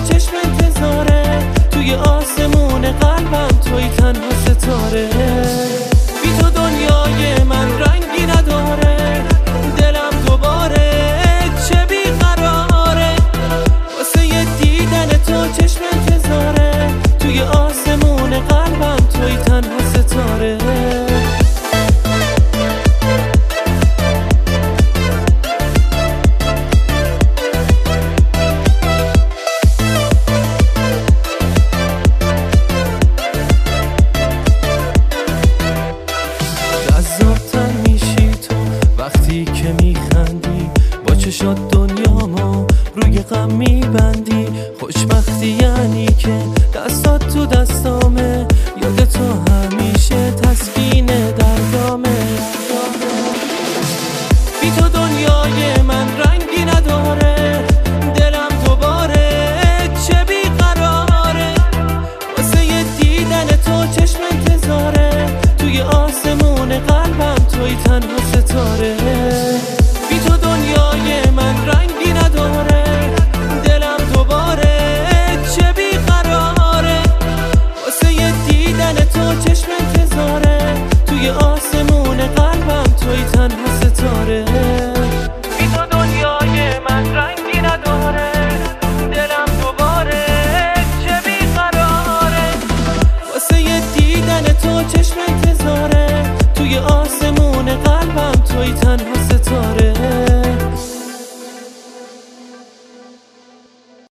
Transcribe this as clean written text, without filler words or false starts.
چشم انتظاره، توی آسمون قلبم توی تنها ستاره. بی تو دنیای من رنگی نداره، دلم دوباره چه بیقراره. واسه یه دیدن تو چشم انتظاره، توی آسمون قلبم توی تنها ستاره. جذاب‌تر میشی تو وقتی که میخندی، با چشات دنیامو روی غم میبندی. خوشبختی یعنی که دستات تو دستامه، یاد تو همیشه تسکین دردامه. بی تو دنیای من رنگی نداره، دلم دوباره چه بیقراره. واسه یه دیدن تو چشم انتظاره، توی آسمون قلبم توی تنها ستاره. بی تو دنیای من رنگی نداره، دلم دوباره چه بیقراره. واسه یه دیدن تو چشم انتظاره، توی آسمون قلبم توی تنها ستاره. بی تو دنیای من رنگی نداره، دلم دوباره چه بیقراره. واسه یه دیدن تو چشم انتظاره، توی آسمون قلبم توی تنها